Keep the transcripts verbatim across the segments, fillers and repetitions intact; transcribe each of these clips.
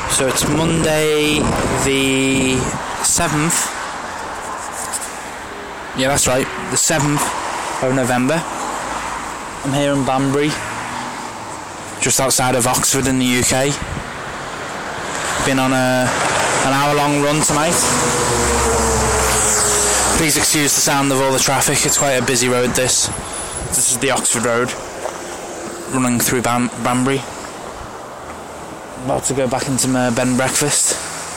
So it's Monday the seventh. Yeah, that's right, the seventh of November. I'm here in Banbury, just outside of Oxford in the U K. Been on a an hour long run tonight. Please excuse the sound of all the traffic, it's quite a busy road this. This is the Oxford Road, running through Bam- Banbury. About to go back into my bed and breakfast.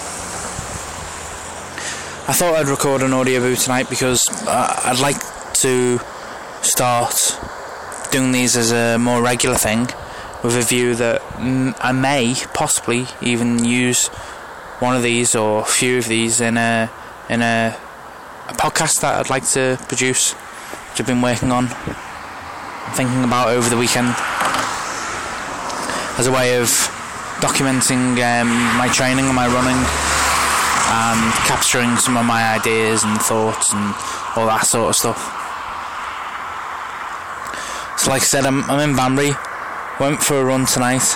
I thought I'd record an audio boot tonight because uh, I'd like to start doing these as a more regular thing, with a view that mm, I may possibly even use one of these or a few of these in a in a, a podcast that I'd like to produce, which I've been working on, thinking about over the weekend, as a way of documenting um, my training and my running, and capturing some of my ideas and thoughts and all that sort of stuff. So like I said, I'm, I'm in Banbury. Went for a run tonight.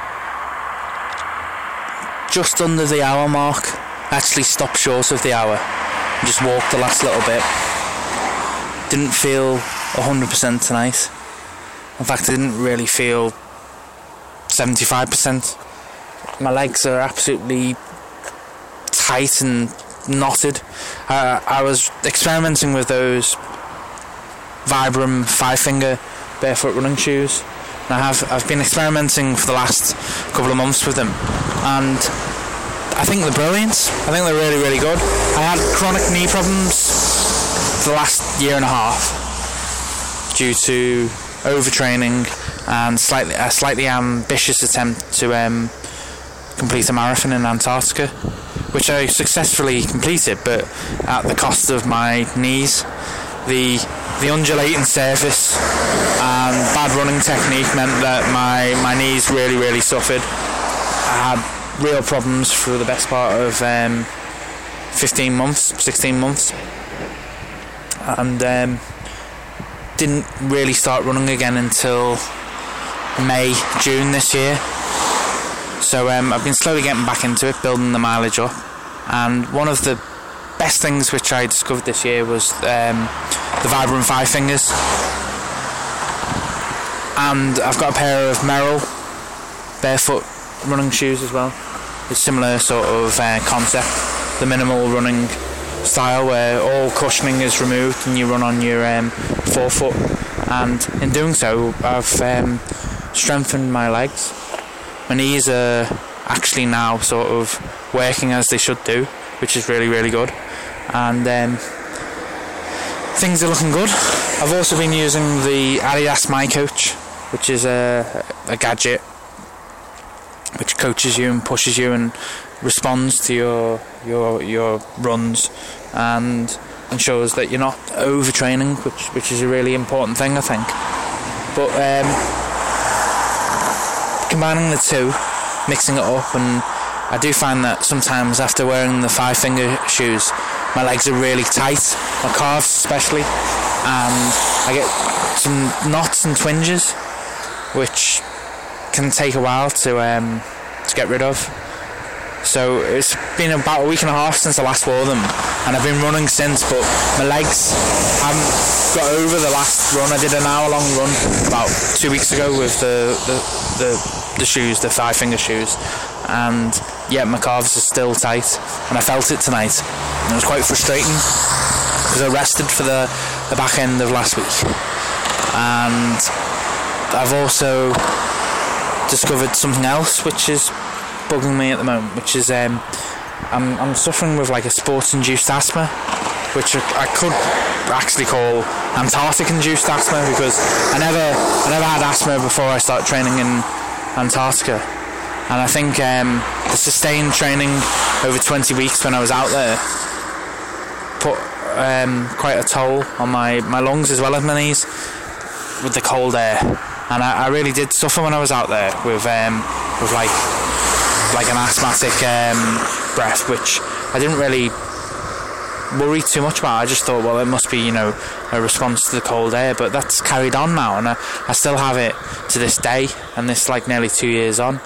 Just under the hour mark. Actually stopped short of the hour. Just walked the last little bit. Didn't feel one hundred percent tonight. In fact, I didn't really feel seventy-five percent. My legs are absolutely tight and knotted. Uh, I was experimenting with those Vibram five finger barefoot running shoes. And I have I've been experimenting for the last couple of months with them, and I think they're brilliant. I think they're really, really good. I had chronic knee problems for the last year and a half due to overtraining and slightly a slightly ambitious attempt to um, complete a marathon in Antarctica, which I successfully completed, but at the cost of my knees. The the undulating surface and bad running technique meant that my, my knees really, really suffered. I had real problems for the best part of um, fifteen months, sixteen months, and um, didn't really start running again until May, June this year. So um, I've been slowly getting back into it, building the mileage up, and one of the best things which I discovered this year was um, the Vibram Five Fingers, and I've got a pair of Merrell barefoot running shoes as well. It's similar sort of uh, concept, the minimal running style where all cushioning is removed and you run on your um, forefoot, and in doing so I've um, strengthened my legs. My knees are actually now sort of working as they should do, which is really, really good, and um, things are looking good. I've also been using the Adidas MyCoach, which is a, a gadget which coaches you and pushes you and responds to your your your runs and ensures that you're not overtraining, which which is a really important thing, I think. But um, combining the two, mixing it up, and I do find that sometimes after wearing the five finger shoes, my legs are really tight, my calves especially, and I get some knots and twinges, which can take a while to um, to get rid of. So it's been about a week and a half since I last wore them, and I've been running since, but my legs haven't got over the last run. I did an hour long run about two weeks ago with the the, the, the shoes, the five finger shoes, and yeah, my calves are still tight, and I felt it tonight, and it was quite frustrating because I rested for the, the back end of last week. And I've also discovered something else which is bugging me at the moment, which is um, I'm, I'm suffering with like a sports-induced asthma, which I could actually call Antarctic-induced asthma, because I never I never had asthma before I started training in Antarctica. And I think um, the sustained training over twenty weeks when I was out there put um, quite a toll on my, my lungs as well as my knees with the cold air. And I, I really did suffer when I was out there with um, with like like an asthmatic um, breath, which I didn't really worry too much about. I just thought, well, it must be, you know, a response to the cold air, but that's carried on now, and I, I still have it to this day, and this like nearly two years on.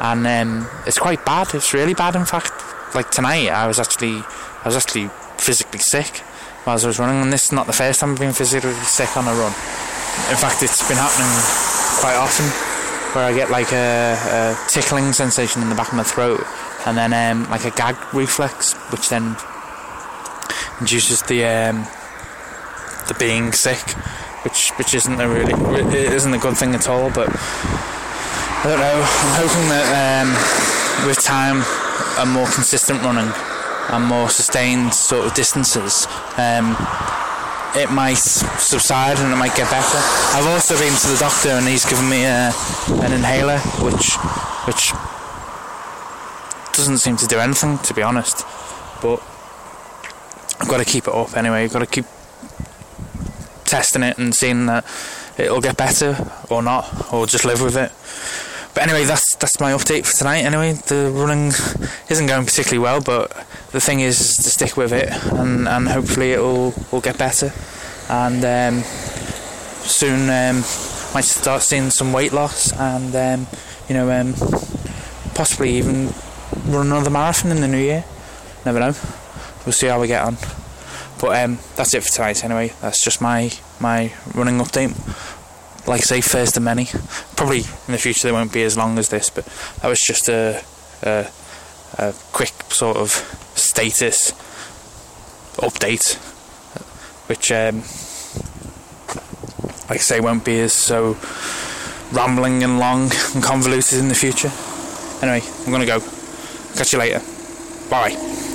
and um, it's quite bad. It's really bad, in fact. Like tonight, I was actually, I was actually physically sick while I was running, and this is not the first time I've been physically sick on a run. In fact, it's been happening quite often, where I get like a, a tickling sensation in the back of my throat, and then um, like a gag reflex, which then induces the um, the being sick, which which isn't a really it isn't a good thing at all. But I don't know. I'm hoping that um, with time and more consistent running and more sustained sort of distances, um, it might subside and it might get better. I've also been to the doctor and he's given me a, an inhaler, which which doesn't seem to do anything, to be honest. But I've got to keep it up anyway. I've got to keep testing it and seeing that it'll get better or not, or just live with it. But anyway, that's that's my update for tonight. Anyway, the running isn't going particularly well, but the thing is, is to stick with it, and, and hopefully it will will get better. And um, soon um, might start seeing some weight loss, and um, you know, um, possibly even run another marathon in the new year. Never know. We'll see how we get on. But um, that's it for tonight. Anyway, that's just my my running update. Like I say, first of many. Probably in the future they won't be as long as this, but that was just a, a, a quick sort of status update, which, um, like I say, won't be as so rambling and long and convoluted in the future. Anyway, I'm going to go. Catch you later. Bye.